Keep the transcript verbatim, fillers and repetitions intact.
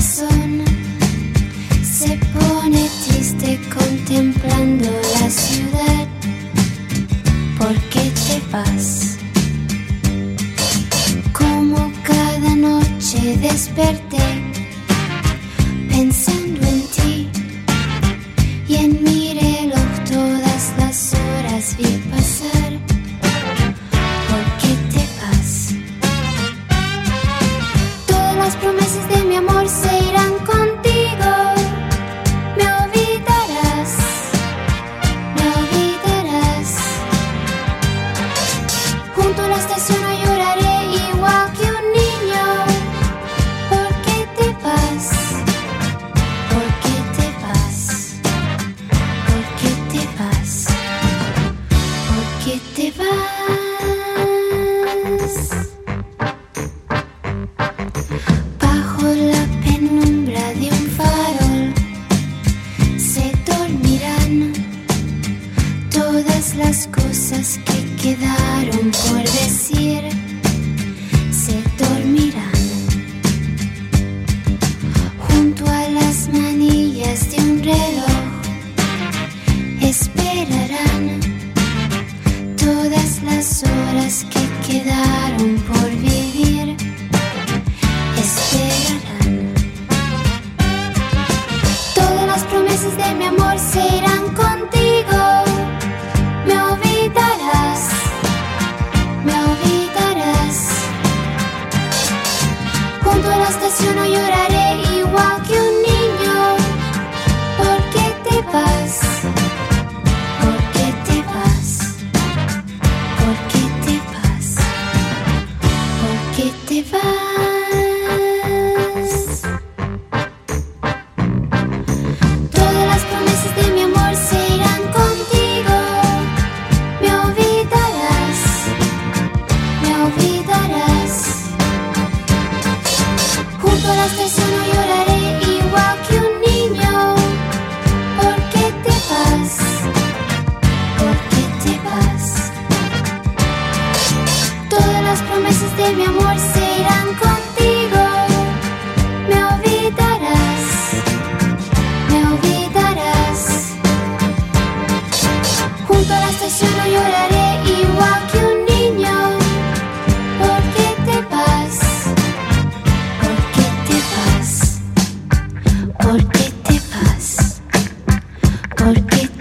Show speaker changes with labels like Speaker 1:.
Speaker 1: corazón se pone triste contemplando la ciudad. ¿Por qué te vas? Como cada noche desperté pensando en ti y en mi reloj todas las horas vi pasar. ¿Por qué te vas? Todas las promesas de mi amor se irán contigo. Me olvidarás, me olvidarás. Junto a la estación no lloraré igual que un niño. ¿Por qué te vas? ¿Por qué te vas? ¿Por qué te vas? ¿Por qué te vas? Bajo la penumbra de un farol se dormirán todas las cosas que quedaron por decir. Se dormirán junto a las manillas de un reloj. Esperarán todas las horas que quedaron por vivir. Esperarán. Todas las promesas de mi amor se irán contigo. Me olvidarás, me olvidarás. Junto a la estación no lloraré igual que un niño. ¿Por qué te vas? ¿Por qué te vas? ¿Por qué te vas? ¿Por qué te vas? Todas las promesas de mi amor se irán contigo. Me olvidarás, me olvidarás. Junto a la estación no lloraré igual que un niño. ¿Por qué te vas? ¿Por qué te vas? Todas las promesas de mi amor se irán contigo. Me olvidarás, me olvidarás. Junto a la estación no lloraré igual que un niño. ¿Por qué te vas? ¿Por qué te vas? ¿Por qué te vas? ¿Por qué